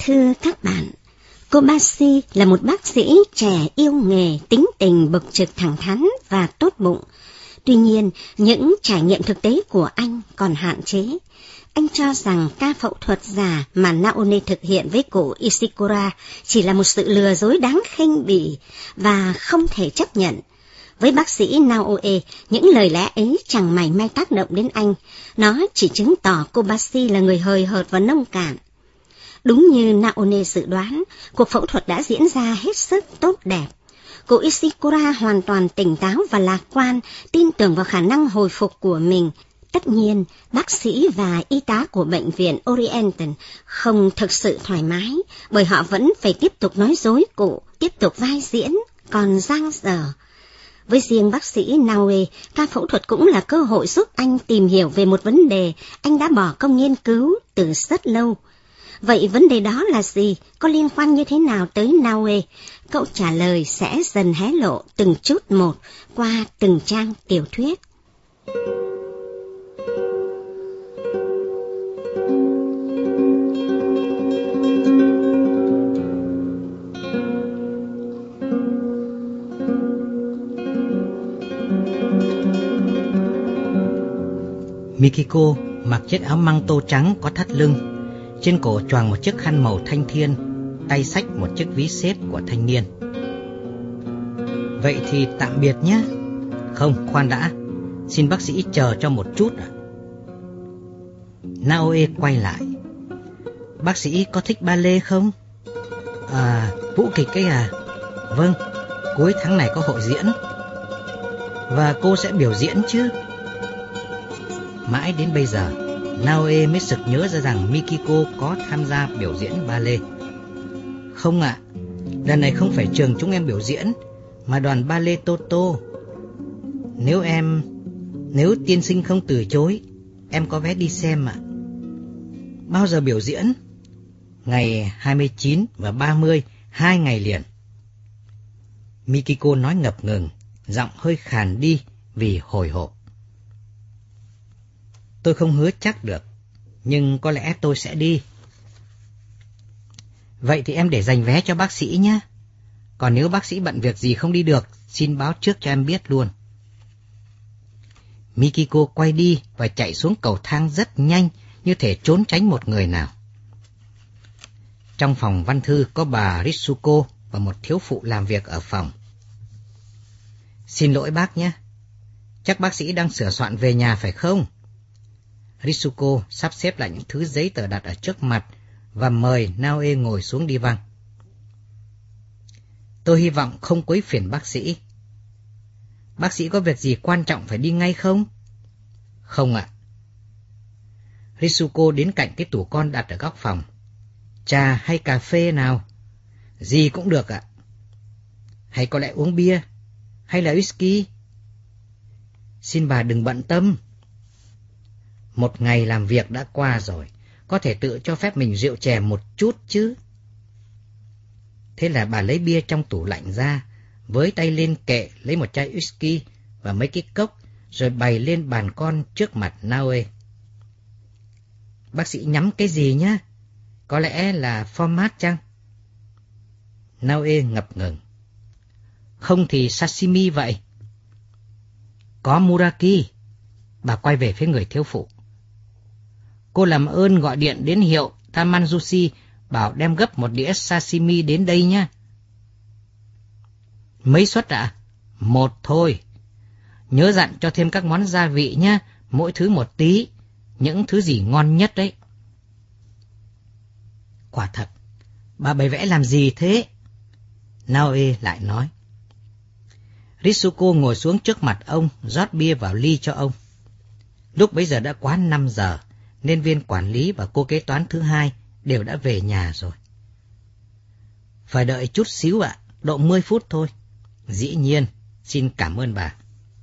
Thưa các bạn, Kobashi là một bác sĩ trẻ yêu nghề, tính tình bộc trực thẳng thắn và tốt bụng. Tuy nhiên, những trải nghiệm thực tế của anh còn hạn chế. Anh cho rằng ca phẫu thuật giả mà Naone thực hiện với cụ Ishikura chỉ là một sự lừa dối đáng khinh bỉ và không thể chấp nhận. Với bác sĩ Naoe, những lời lẽ ấy chẳng mảy may tác động đến anh. Nó chỉ chứng tỏ Kobashi là người hời hợt và nông cạn. Đúng như Naone dự đoán, cuộc phẫu thuật đã diễn ra hết sức tốt đẹp. Cụ Ishikura hoàn toàn tỉnh táo và lạc quan, tin tưởng vào khả năng hồi phục của mình. Tất nhiên, bác sĩ và y tá của bệnh viện Oriental không thực sự thoải mái, bởi họ vẫn phải tiếp tục nói dối cụ, tiếp tục vai diễn, còn dang dở. Với riêng bác sĩ Naoe, ca phẫu thuật cũng là cơ hội giúp anh tìm hiểu về một vấn đề anh đã bỏ công nghiên cứu từ rất lâu. Vậy vấn đề đó là gì? Có liên quan như thế nào tới Naoe? Câu trả lời sẽ dần hé lộ từng chút một qua từng trang tiểu thuyết. Mikiko mặc chiếc áo măng tô trắng có thắt lưng, trên cổ choàng một chiếc khăn màu thanh thiên, tay xách một chiếc ví xếp của thanh niên. Vậy thì tạm biệt nhé. Không, khoan đã, xin bác sĩ chờ cho một chút ạ. Naoe quay lại. Bác sĩ có thích ballet không? Vũ kịch ấy à? Vâng, cuối tháng này có hội diễn. Và cô sẽ biểu diễn chứ? Mãi đến bây giờ, Naoe mới sực nhớ ra rằng Mikiko có tham gia biểu diễn ballet. Không ạ, lần này không phải trường chúng em biểu diễn, mà đoàn ballet Toto. Nếu tiên sinh không từ chối, em có vé đi xem ạ. Bao giờ biểu diễn? Ngày 29 và 30, 2 ngày liền. Mikiko nói ngập ngừng, giọng hơi khàn đi vì hồi hộp. Tôi không hứa chắc được, nhưng có lẽ tôi sẽ đi. Vậy thì em để dành vé cho bác sĩ nhé. Còn nếu bác sĩ bận việc gì không đi được, xin báo trước cho em biết luôn. Mikiko quay đi và chạy xuống cầu thang rất nhanh, như thể trốn tránh một người nào. Trong phòng văn thư có bà Ritsuko và một thiếu phụ làm việc ở phòng. Xin lỗi bác nhé. Chắc bác sĩ đang sửa soạn về nhà phải không? Ritsuko sắp xếp lại những thứ giấy tờ đặt ở trước mặt và mời Naoe ngồi xuống đi văng. Tôi hy vọng không quấy phiền bác sĩ. Bác sĩ có việc gì quan trọng phải đi ngay không? Không ạ. Ritsuko đến cạnh cái tủ con đặt ở góc phòng. Trà hay cà phê nào? Gì cũng được ạ. Hay có lẽ uống bia? Hay là whisky? Xin bà đừng bận tâm. Một ngày làm việc đã qua rồi, có thể tự cho phép mình rượu chè một chút chứ. Thế là bà lấy bia trong tủ lạnh ra, với tay lên kệ lấy một chai whisky và mấy cái cốc, rồi bày lên bàn con trước mặt Naoe. Bác sĩ nhắm cái gì nhá? Có lẽ là format chăng? Naoe ngập ngừng. Không thì sashimi vậy. Có muraki. Bà quay về phía người thiếu phụ. Cô làm ơn gọi điện đến hiệu Tamanzushi bảo đem gấp một đĩa sashimi đến đây nhé. Mấy suất ạ? Một thôi. Nhớ dặn cho thêm các món gia vị nhé, mỗi thứ một tí, những thứ gì ngon nhất đấy. Quả thật, bà bày vẽ làm gì thế? Naoe lại nói. Ritsuko ngồi xuống trước mặt ông, rót bia vào ly cho ông. Lúc bấy giờ đã quá 5 giờ, nên viên quản lý và cô kế toán thứ hai đều đã về nhà rồi. Phải đợi chút xíu ạ, độ 10 phút thôi. Dĩ nhiên, xin cảm ơn bà.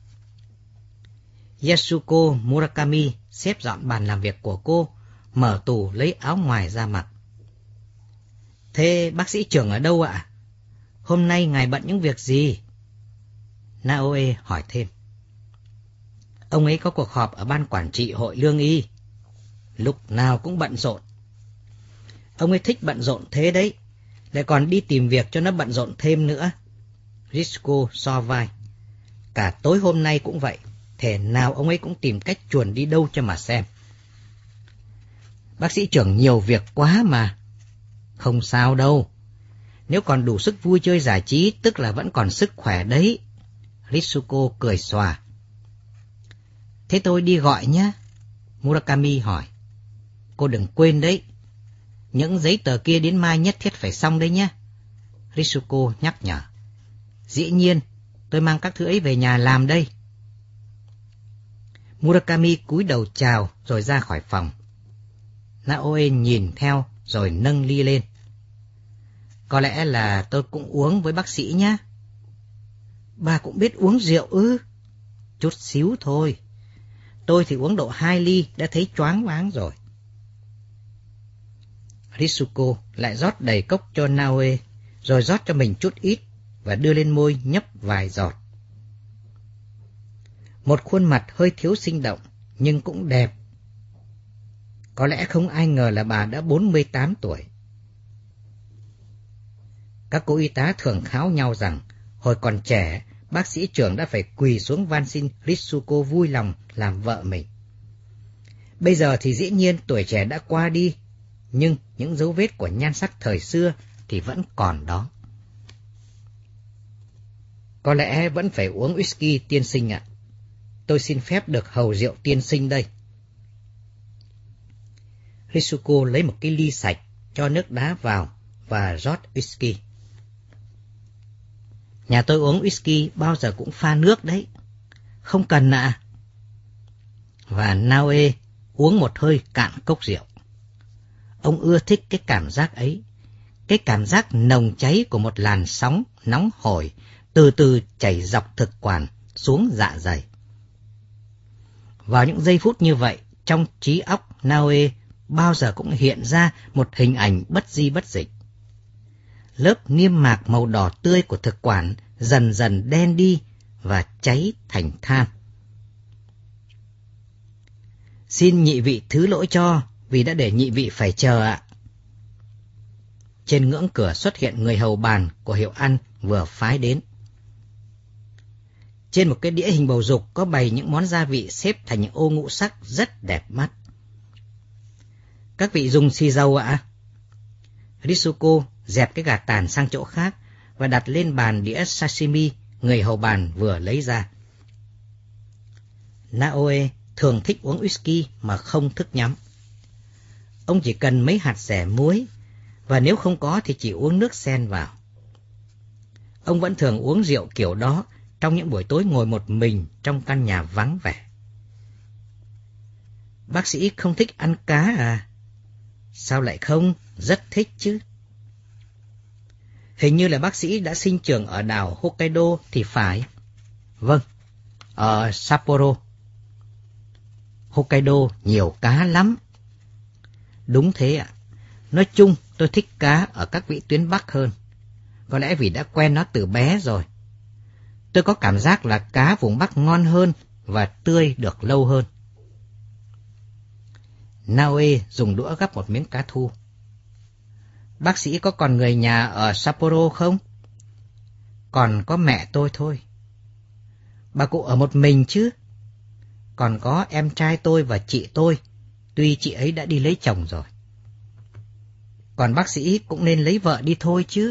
Yasuko Murakami xếp dọn bàn làm việc của cô, mở tủ lấy áo ngoài ra mặc. Thế bác sĩ trưởng ở đâu ạ? Hôm nay ngài bận những việc gì? Naoe hỏi thêm. Ông ấy có cuộc họp ở ban quản trị hội lương y. Lúc nào cũng bận rộn. Ông ấy thích bận rộn thế đấy, lại còn đi tìm việc cho nó bận rộn thêm nữa. Ritsuko so vai. Cả tối hôm nay cũng vậy, thể nào ông ấy cũng tìm cách chuồn đi đâu cho mà xem. Bác sĩ trưởng nhiều việc quá mà. Không sao đâu. Nếu còn đủ sức vui chơi giải trí, tức là vẫn còn sức khỏe đấy. Ritsuko cười xòa. Thế tôi đi gọi nhé. Murakami hỏi. Cô đừng quên đấy. Những giấy tờ kia đến mai nhất thiết phải xong đấy nhé. Ritsuko nhắc nhở. Dĩ nhiên, tôi mang các thứ ấy về nhà làm đây. Murakami cúi đầu chào rồi ra khỏi phòng. Naoe nhìn theo rồi nâng ly lên. Có lẽ là tôi cũng uống với bác sĩ nhé. Bà cũng biết uống rượu ư? Chút xíu thôi. Tôi thì uống độ 2 ly đã thấy choáng váng rồi. Ritsuko lại rót đầy cốc cho Naoe, rồi rót cho mình chút ít và đưa lên môi nhấp vài giọt. Một khuôn mặt hơi thiếu sinh động, nhưng cũng đẹp. Có lẽ không ai ngờ là bà đã 48 tuổi. Các cô y tá thường kháo nhau rằng, hồi còn trẻ, bác sĩ trưởng đã phải quỳ xuống van xin Ritsuko vui lòng làm vợ mình. Bây giờ thì dĩ nhiên tuổi trẻ đã qua đi, nhưng những dấu vết của nhan sắc thời xưa thì vẫn còn đó. Có lẽ vẫn phải uống whisky tiên sinh ạ. Tôi xin phép được hầu rượu tiên sinh đây. Ritsuko lấy một cái ly sạch, cho nước đá vào và rót whisky. Nhà tôi uống whisky bao giờ cũng pha nước đấy. Không cần ạ. Và Naoe uống một hơi cạn cốc rượu. Ông ưa thích cái cảm giác ấy, cái cảm giác nồng cháy của một làn sóng nóng hổi từ từ chảy dọc thực quản xuống dạ dày. Vào những giây phút như vậy, trong trí óc Naoe bao giờ cũng hiện ra một hình ảnh bất di bất dịch. Lớp niêm mạc màu đỏ tươi của thực quản dần dần đen đi và cháy thành than. Xin nhị vị thứ lỗi cho vì đã để nhị vị phải chờ ạ. Trên ngưỡng cửa xuất hiện người hầu bàn của hiệu ăn vừa phái đến. Trên một cái đĩa hình bầu dục có bày những món gia vị xếp thành những ô ngũ sắc rất đẹp mắt. Các vị dùng xì dầu ạ? Ritsuko dẹp cái gà tàn sang chỗ khác và đặt lên bàn đĩa sashimi người hầu bàn vừa lấy ra. Naoe thường thích uống whisky mà không thức nhắm. Ông chỉ cần mấy hạt dẻ muối, và nếu không có thì chỉ uống nước sen vào. Ông vẫn thường uống rượu kiểu đó trong những buổi tối ngồi một mình trong căn nhà vắng vẻ. Bác sĩ không thích ăn cá à? Sao lại không? Rất thích chứ. Hình như là bác sĩ đã sinh trưởng ở đảo Hokkaido thì phải. Vâng, ở Sapporo. Hokkaido nhiều cá lắm. Đúng thế ạ. Nói chung tôi thích cá ở các vĩ tuyến Bắc hơn. Có lẽ vì đã quen nó từ bé rồi. Tôi có cảm giác là cá vùng Bắc ngon hơn và tươi được lâu hơn. Naoe dùng đũa gắp một miếng cá thu. Bác sĩ có còn người nhà ở Sapporo không? Còn có mẹ tôi thôi. Bà cụ ở một mình chứ? Còn có em trai tôi và chị tôi, tuy chị ấy đã đi lấy chồng rồi. Còn bác sĩ cũng nên lấy vợ đi thôi chứ.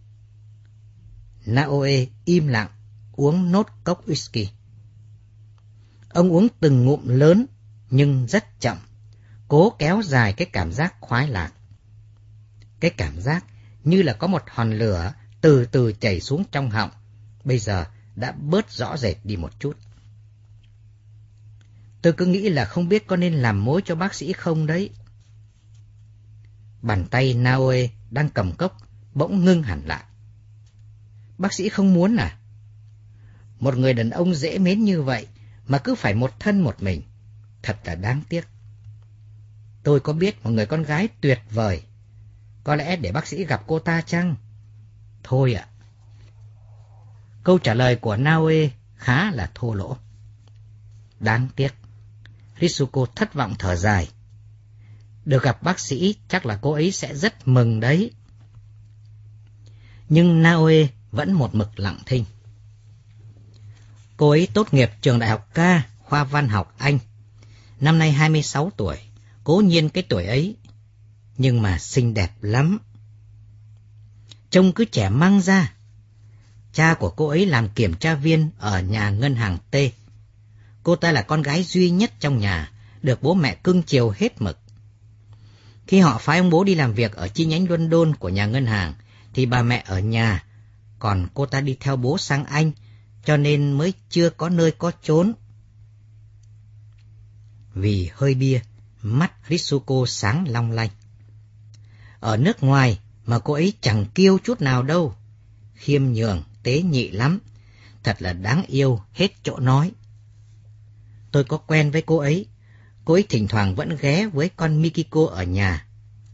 Naoe im lặng, uống nốt cốc whisky. Ông uống từng ngụm lớn, nhưng rất chậm, cố kéo dài cái cảm giác khoái lạc. Cái cảm giác như là có một hòn lửa từ từ chảy xuống trong họng, bây giờ đã bớt rõ rệt đi một chút. Tôi cứ nghĩ là không biết có nên làm mối cho bác sĩ không đấy. Bàn tay Naoe đang cầm cốc bỗng ngưng hẳn lại. Bác sĩ không muốn à? Một người đàn ông dễ mến như vậy mà cứ phải một thân một mình, thật là đáng tiếc. Tôi có biết một người con gái tuyệt vời. Có lẽ để bác sĩ gặp cô ta chăng? Thôi ạ. Câu trả lời của Naoe khá là thô lỗ. Đáng tiếc. Ritsuko thất vọng thở dài. Được gặp bác sĩ chắc là cô ấy sẽ rất mừng đấy. Nhưng Naoe vẫn một mực lặng thinh. Cô ấy tốt nghiệp trường đại học K, khoa văn học Anh. Năm nay 26 tuổi, cố nhiên cái tuổi ấy, nhưng mà xinh đẹp lắm. Trông cứ trẻ măng ra. Cha của cô ấy làm kiểm tra viên ở nhà ngân hàng T. Cô ta là con gái duy nhất trong nhà, được bố mẹ cưng chiều hết mực. Khi họ phái ông bố đi làm việc ở chi nhánh London của nhà ngân hàng, thì bà mẹ ở nhà, còn cô ta đi theo bố sang Anh, cho nên mới chưa có nơi có chốn. Vì hơi bia, mắt Ritsuko sáng long lanh. Ở nước ngoài mà cô ấy chẳng kiêu chút nào đâu, khiêm nhường, tế nhị lắm, thật là đáng yêu hết chỗ nói. Tôi có quen với cô ấy thỉnh thoảng vẫn ghé với con Mikiko ở nhà.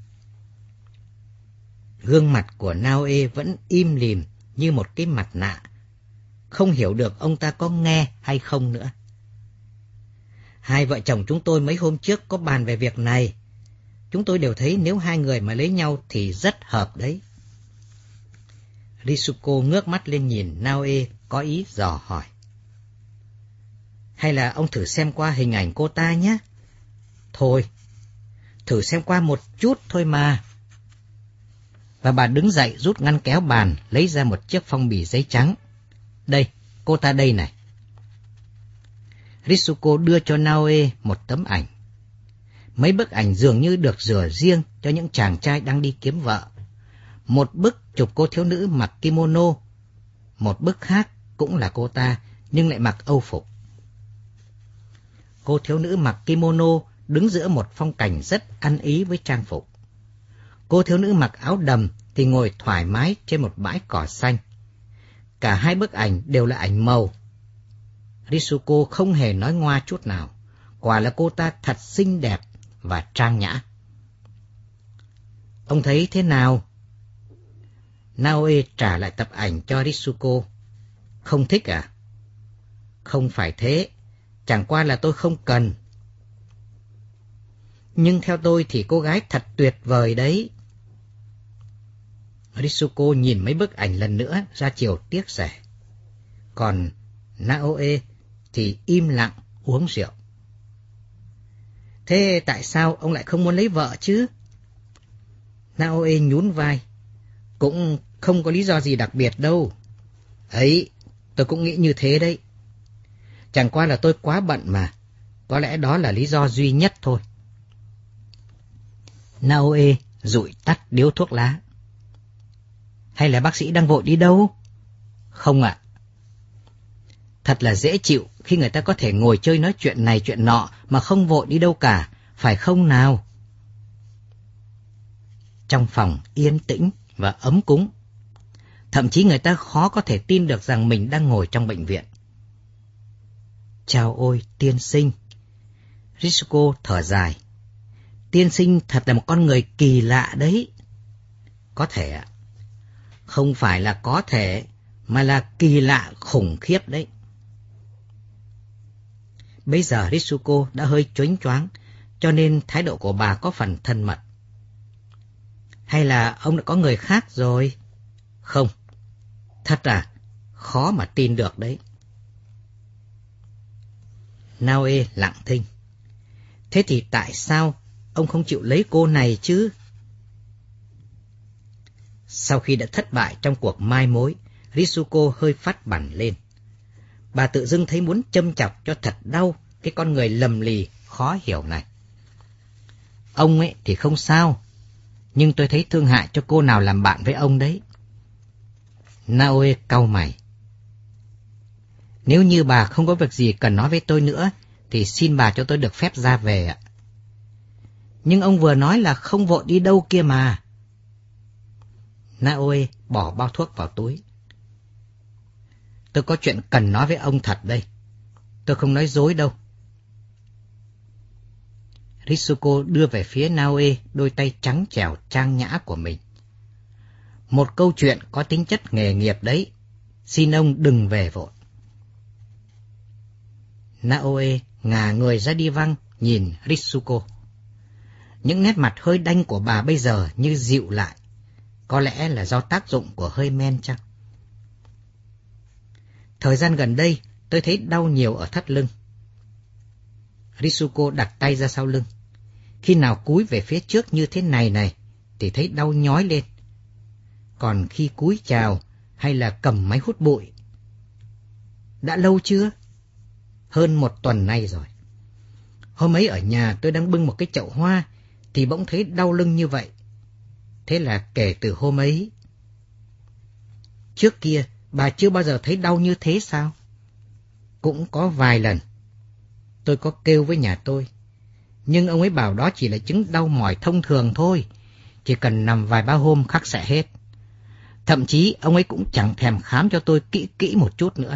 Gương mặt của Naoe vẫn im lìm như một cái mặt nạ, không hiểu được ông ta có nghe hay không nữa. Hai vợ chồng chúng tôi mấy hôm trước có bàn về việc này. Chúng tôi đều thấy nếu hai người mà lấy nhau thì rất hợp đấy. Ritsuko ngước mắt lên nhìn Naoe có ý dò hỏi. Hay là ông thử xem qua hình ảnh cô ta nhé? Thôi, thử xem qua một chút thôi mà. Và bà đứng dậy rút ngăn kéo bàn, lấy ra một chiếc phong bì giấy trắng. Đây, cô ta đây này. Ritsuko đưa cho Naoe một tấm ảnh. Mấy bức ảnh dường như được rửa riêng cho những chàng trai đang đi kiếm vợ. Một bức chụp cô thiếu nữ mặc kimono, một bức khác cũng là cô ta nhưng lại mặc âu phục. Cô thiếu nữ mặc kimono đứng giữa một phong cảnh rất ăn ý với trang phục. Cô thiếu nữ mặc áo đầm thì ngồi thoải mái trên một bãi cỏ xanh. Cả hai bức ảnh đều là ảnh màu. Ritsuko không hề nói ngoa chút nào. Quả là cô ta thật xinh đẹp và trang nhã. Ông thấy thế nào? Naoe trả lại tập ảnh cho Ritsuko. Không thích à? Không phải thế, chẳng qua là tôi không cần. Nhưng theo tôi thì cô gái thật tuyệt vời đấy. Ritsuko nhìn mấy bức ảnh lần nữa ra chiều tiếc rẻ. Còn Naoe thì im lặng uống rượu. Thế tại sao ông lại không muốn lấy vợ chứ? Naoe nhún vai. Cũng không có lý do gì đặc biệt đâu. Ấy, tôi cũng nghĩ như thế đấy. Chẳng qua là tôi quá bận mà. Có lẽ đó là lý do duy nhất thôi. Naoe dụi tắt điếu thuốc lá. Hay là bác sĩ đang vội đi đâu? Không ạ. Thật là dễ chịu khi người ta có thể ngồi chơi nói chuyện này chuyện nọ mà không vội đi đâu cả, phải không nào? Trong phòng yên tĩnh và ấm cúng. Thậm chí người ta khó có thể tin được rằng mình đang ngồi trong bệnh viện. Chao ôi, tiên sinh. Ritsuko thở dài. Tiên sinh thật là một con người kỳ lạ đấy. Có thể ạ. Không phải là có thể, mà là kỳ lạ khủng khiếp đấy. Bây giờ Ritsuko đã hơi chónh choáng, cho nên thái độ của bà có phần thân mật. Hay là ông đã có người khác rồi? Không. Thật à? Khó mà tin được đấy. Naoe lặng thinh. Thế thì tại sao ông không chịu lấy cô này chứ? Sau khi đã thất bại trong cuộc mai mối, Ritsuko hơi phát bẳn lên. Bà tự dưng thấy muốn châm chọc cho thật đau cái con người lầm lì, khó hiểu này. Ông ấy thì không sao, nhưng tôi thấy thương hại cho cô nào làm bạn với ông đấy. Naoe cau mày. Nếu như bà không có việc gì cần nói với tôi nữa, thì xin bà cho tôi được phép ra về ạ. Nhưng ông vừa nói là không vội đi đâu kia mà. Naoe bỏ bao thuốc vào túi. Tôi có chuyện cần nói với ông thật đây. Tôi không nói dối đâu. Ritsuko đưa về phía Naoe đôi tay trắng trẻo trang nhã của mình. Một câu chuyện có tính chất nghề nghiệp đấy. Xin ông đừng về vội. Naoe ngả người ra đi văng nhìn Ritsuko. những nét mặt hơi đanh của bà bây giờ như dịu lại. Có lẽ là do tác dụng của hơi men chăng? Thời gian gần đây, tôi thấy đau nhiều ở thắt lưng. Ritsuko đặt tay ra sau lưng. Khi nào cúi về phía trước như thế này thì thấy đau nhói lên. Còn khi cúi chào hay là cầm máy hút bụi. Đã lâu chưa? Hơn 1 tuần nay rồi. Hôm ấy ở nhà tôi đang bưng một cái chậu hoa thì bỗng thấy đau lưng như vậy. Thế là kể từ hôm ấy. Trước kia bà chưa bao giờ thấy đau như thế sao? Cũng có vài lần. Tôi có kêu với nhà tôi. Nhưng ông ấy bảo đó chỉ là chứng đau mỏi thông thường thôi. Chỉ cần nằm vài ba hôm khắc sẽ hết. Thậm chí ông ấy cũng chẳng thèm khám cho tôi kỹ một chút nữa.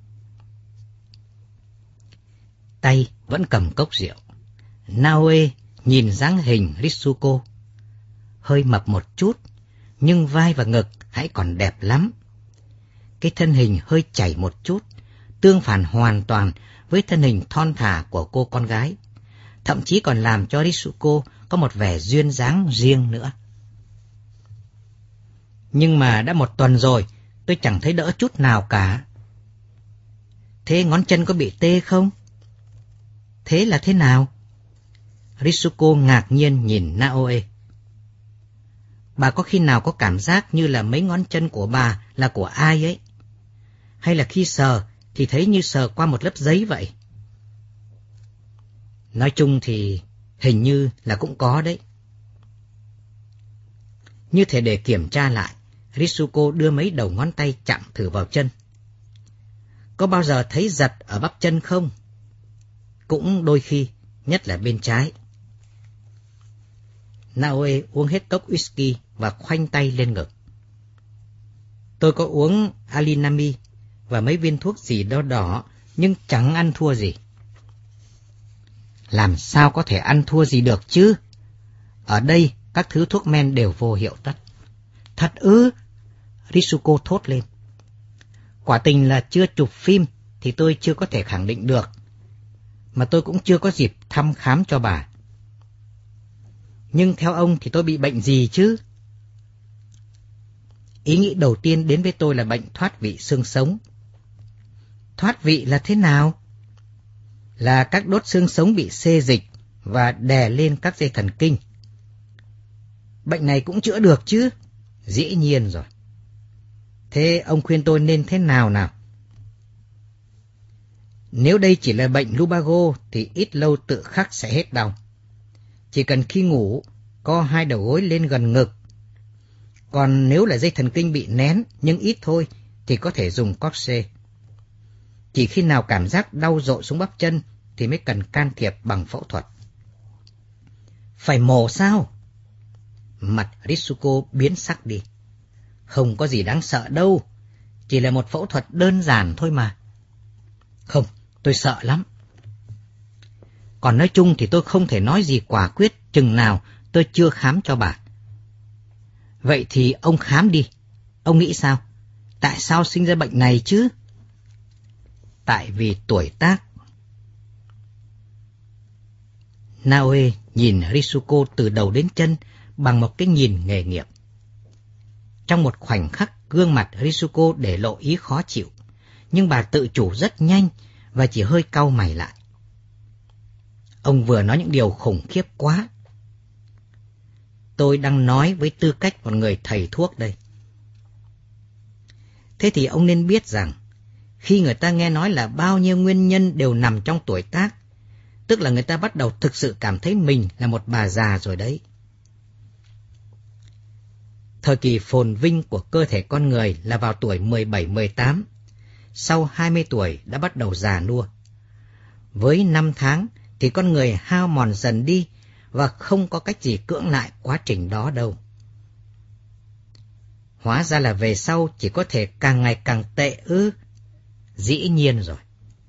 Tay vẫn cầm cốc rượu. Naoe nhìn dáng hình Ritsuko. Hơi mập một chút, nhưng vai và ngực hãy còn đẹp lắm. Cái thân hình hơi chảy một chút, tương phản hoàn toàn với thân hình thon thả của cô con gái. Thậm chí còn làm cho Ritsuko có một vẻ duyên dáng riêng nữa. Nhưng mà đã 1 tuần rồi, tôi chẳng thấy đỡ chút nào cả. Thế ngón chân có bị tê không? Thế là thế nào? Ritsuko ngạc nhiên nhìn Naoe. Bà có khi nào có cảm giác như là mấy ngón chân của bà là của ai ấy? Hay là khi sờ thì thấy như sờ qua một lớp giấy vậy? Nói chung thì hình như là cũng có đấy. Như thể để kiểm tra lại, Ritsuko đưa mấy đầu ngón tay chạm thử vào chân. Có bao giờ thấy giật ở bắp chân không? Cũng đôi khi, nhất là bên trái. Naoe uống hết cốc whisky và khoanh tay lên ngực. Tôi có uống Alinami và mấy viên thuốc gì đó đỏ, nhưng chẳng ăn thua gì. Làm sao có thể ăn thua gì được chứ? Ở đây các thứ thuốc men đều vô hiệu tất. Thật ư? Ritsuko thốt lên. Quả tình là chưa chụp phim thì tôi chưa có thể khẳng định được. Mà tôi cũng chưa có dịp thăm khám cho bà. Nhưng theo ông thì tôi bị bệnh gì chứ? Ý nghĩ đầu tiên đến với tôi là bệnh thoát vị xương sống. Thoát vị là thế nào? Là các đốt xương sống bị xê dịch và đè lên các dây thần kinh. Bệnh này cũng chữa được chứ? Dĩ nhiên rồi. Thế ông khuyên tôi nên thế nào nào? Nếu đây chỉ là bệnh lumbago thì ít lâu tự khắc sẽ hết đau. Chỉ cần khi ngủ, co 2 đầu gối lên gần ngực. Còn nếu là dây thần kinh bị nén nhưng ít thôi thì có thể dùng corset. Chỉ khi nào cảm giác đau dội xuống bắp chân thì mới cần can thiệp bằng phẫu thuật. Phải mổ sao? Mặt Ritsuko biến sắc đi. Không có gì đáng sợ đâu. Chỉ là một phẫu thuật đơn giản thôi mà. Không, tôi sợ lắm. Còn nói chung thì tôi không thể nói gì quả quyết chừng nào tôi chưa khám cho bà. Vậy thì ông khám đi. Ông nghĩ sao? Tại sao sinh ra bệnh này chứ? Tại vì tuổi tác. Naoe nhìn Ritsuko từ đầu đến chân bằng một cái nhìn nghề nghiệp. Trong một khoảnh khắc, gương mặt Ritsuko để lộ ý khó chịu, nhưng bà tự chủ rất nhanh và chỉ hơi cau mày lại. Ông vừa nói những điều khủng khiếp quá. Tôi đang nói với tư cách một người thầy thuốc đây. Thế thì ông nên biết rằng, khi người ta nghe nói là bao nhiêu nguyên nhân đều nằm trong tuổi tác, tức là người ta bắt đầu thực sự cảm thấy mình là một bà già rồi đấy. Thời kỳ phồn vinh của cơ thể con người là vào tuổi 17-18, sau 20 tuổi đã bắt đầu già nua. Với 5 tháng thì con người hao mòn dần đi và không có cách gì cưỡng lại quá trình đó đâu. Hóa ra là về sau chỉ có thể càng ngày càng tệ ư? Dĩ nhiên rồi.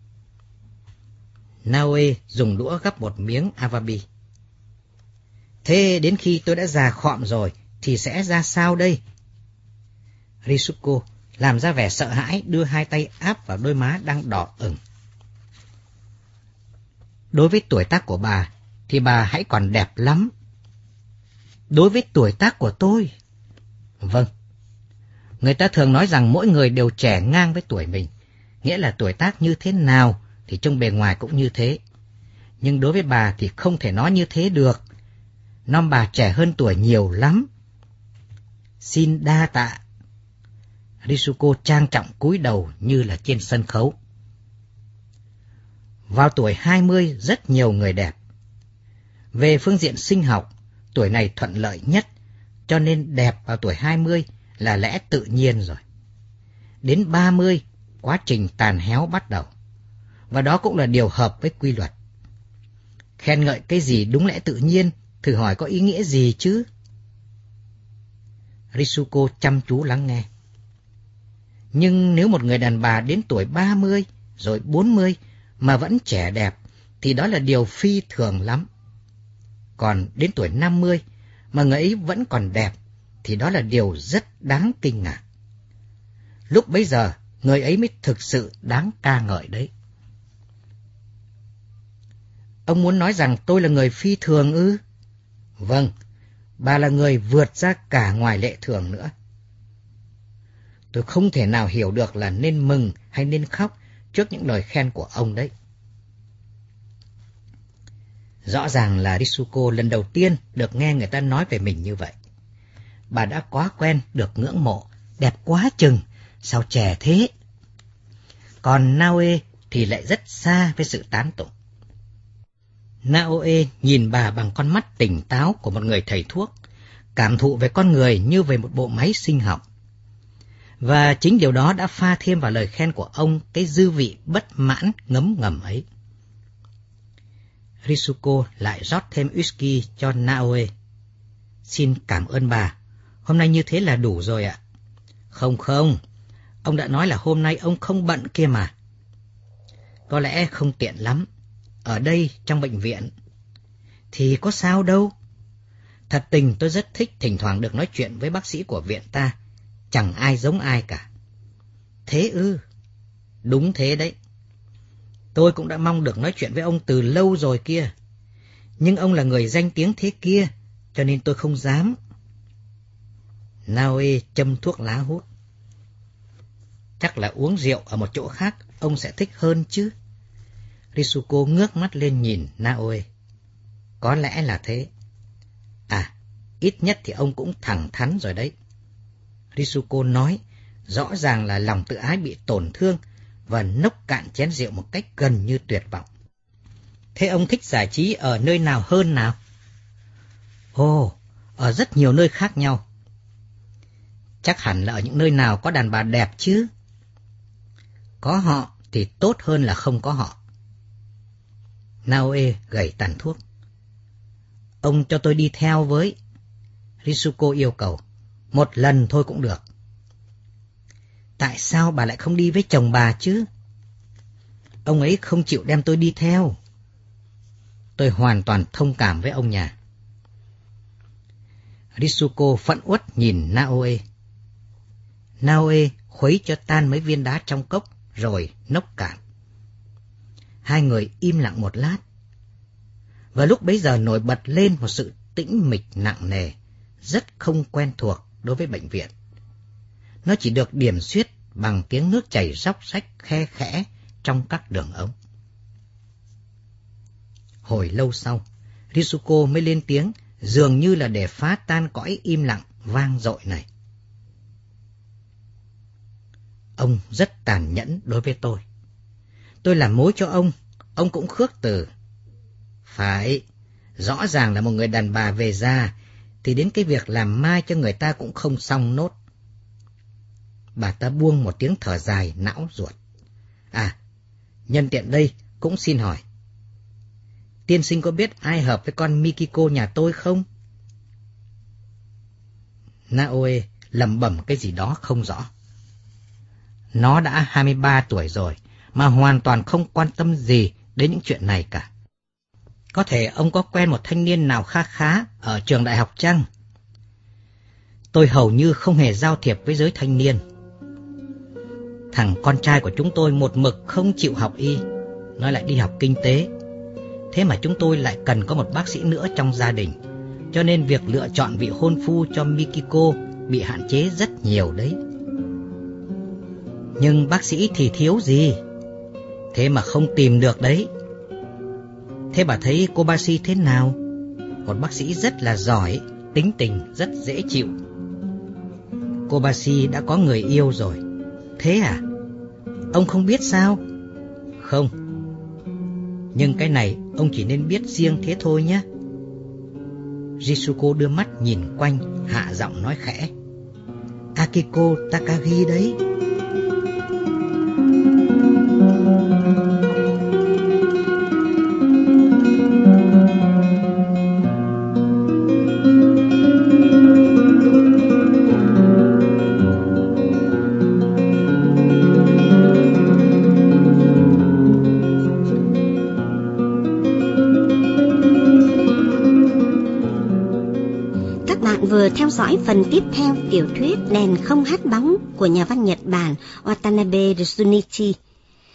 Naoe dùng đũa gắp một miếng awabi. Thế đến khi tôi đã già khọm rồi thì sẽ ra sao đây? Ritsuko làm ra vẻ sợ hãi, đưa 2 tay áp vào đôi má đang đỏ ửng. Đối với tuổi tác của bà thì bà hãy còn đẹp lắm. Đối với tuổi tác của tôi. Vâng. Người ta thường nói rằng mỗi người đều trẻ ngang với tuổi mình. Nghĩa là tuổi tác như thế nào thì trông bề ngoài cũng như thế. Nhưng đối với bà thì không thể nói như thế được. Nom bà trẻ hơn tuổi nhiều lắm. Xin đa tạ. Ritsuko trang trọng cúi đầu như là trên sân khấu. Vào tuổi 20 rất nhiều người đẹp. Về phương diện sinh học, tuổi này thuận lợi nhất, cho nên đẹp vào tuổi 20 là lẽ tự nhiên rồi. Đến 30, quá trình tàn héo bắt đầu. Và đó cũng là điều hợp với quy luật. Khen ngợi cái gì đúng lẽ tự nhiên, thử hỏi có ý nghĩa gì chứ? Ritsuko chăm chú lắng nghe. Nhưng nếu một người đàn bà đến tuổi 30 rồi 40 mà vẫn trẻ đẹp thì đó là điều phi thường lắm. Còn đến tuổi 50 mà người ấy vẫn còn đẹp thì đó là điều rất đáng kinh ngạc. Lúc bấy giờ người ấy mới thực sự đáng ca ngợi đấy. Ông muốn nói rằng tôi là người phi thường ư? Vâng, bà là người vượt ra cả ngoài lệ thường nữa. Tôi không thể nào hiểu được là nên mừng hay nên khóc trước những lời khen của ông đấy. Rõ ràng là Ritsuko lần đầu tiên được nghe người ta nói về mình như vậy. Bà đã quá quen được ngưỡng mộ, đẹp quá chừng, sao trẻ thế? Còn Naoe thì lại rất xa với sự tán tụng. Naoe nhìn bà bằng con mắt tỉnh táo của một người thầy thuốc, cảm thụ về con người như về một bộ máy sinh học. Và chính điều đó đã pha thêm vào lời khen của ông cái dư vị bất mãn ngấm ngầm ấy. Ritsuko lại rót thêm whisky cho Naoe. Xin cảm ơn bà, hôm nay như thế là đủ rồi ạ. Không, ông đã nói là hôm nay ông không bận kia mà. Có lẽ không tiện lắm, ở đây trong bệnh viện. Thì có sao đâu. Thật tình tôi rất thích thỉnh thoảng được nói chuyện với bác sĩ của viện ta, chẳng ai giống ai cả. Thế ư? Đúng thế đấy. Tôi cũng đã mong được nói chuyện với ông từ lâu rồi kia. Nhưng ông là người danh tiếng thế kia, cho nên tôi không dám. Naoe châm thuốc lá hút. Chắc là uống rượu ở một chỗ khác, ông sẽ thích hơn chứ. Ritsuko ngước mắt lên nhìn Naoe. Có lẽ là thế. À, ít nhất thì ông cũng thẳng thắn rồi đấy. Ritsuko nói, rõ ràng là lòng tự ái bị tổn thương và nốc cạn chén rượu một cách gần như tuyệt vọng. Thế ông thích giải trí ở nơi nào hơn nào? Ồ, ở rất nhiều nơi khác nhau. Chắc hẳn là ở những nơi nào có đàn bà đẹp chứ. Có họ thì tốt hơn là không có họ. Naoe gẩy tàn thuốc. Ông cho tôi đi theo với. Ritsuko yêu cầu. Một lần thôi cũng được. Tại sao bà lại không đi với chồng bà chứ? Ông ấy không chịu đem tôi đi theo. Tôi hoàn toàn thông cảm với ông nhà. Ritsuko phẫn uất nhìn Naoe. Naoe khuấy cho tan mấy viên đá trong cốc rồi nốc cạn. Hai người im lặng một lát. Và lúc bấy giờ nổi bật lên một sự tĩnh mịch nặng nề, rất không quen thuộc đối với bệnh viện. Nó chỉ được điểm xuyết bằng tiếng nước chảy róc rách khe khẽ trong các đường ống. Hồi lâu sau, Ritsuko mới lên tiếng, dường như là để phá tan cõi im lặng vang dội này. Ông rất tàn nhẫn đối với tôi. Tôi làm mối cho ông cũng khước từ. Phải, rõ ràng là một người đàn bà về già, thì đến cái việc làm mai cho người ta cũng không xong nốt. Bà ta buông một tiếng thở dài não ruột. À, nhân tiện đây cũng xin hỏi. Tiên sinh có biết ai hợp với con Mikiko nhà tôi không? Naoe lẩm bẩm cái gì đó không rõ. Nó đã 23 tuổi rồi, mà hoàn toàn không quan tâm gì đến những chuyện này cả. Có thể ông có quen một thanh niên nào khá ở trường đại học chăng? Tôi hầu như không hề giao thiệp với giới thanh niên. Thằng con trai của chúng tôi một mực không chịu học y, nó lại đi học kinh tế. Thế mà chúng tôi lại cần có một bác sĩ nữa trong gia đình, cho nên việc lựa chọn vị hôn phu cho Mikiko bị hạn chế rất nhiều đấy. Nhưng bác sĩ thì thiếu gì? Thế mà không tìm được đấy. Thế bà thấy Kobashi thế nào? Một bác sĩ rất là giỏi, tính tình rất dễ chịu. Kobashi đã có người yêu rồi. Thế à? Ông không biết sao? Không. Nhưng cái này ông chỉ nên biết riêng thế thôi nhé. Ritsuko đưa mắt nhìn quanh, hạ giọng nói khẽ. Akiko Takagi đấy. Vừa theo dõi phần tiếp theo tiểu thuyết Đèn không hát bóng của nhà văn Nhật Bản Watanabe Junichi.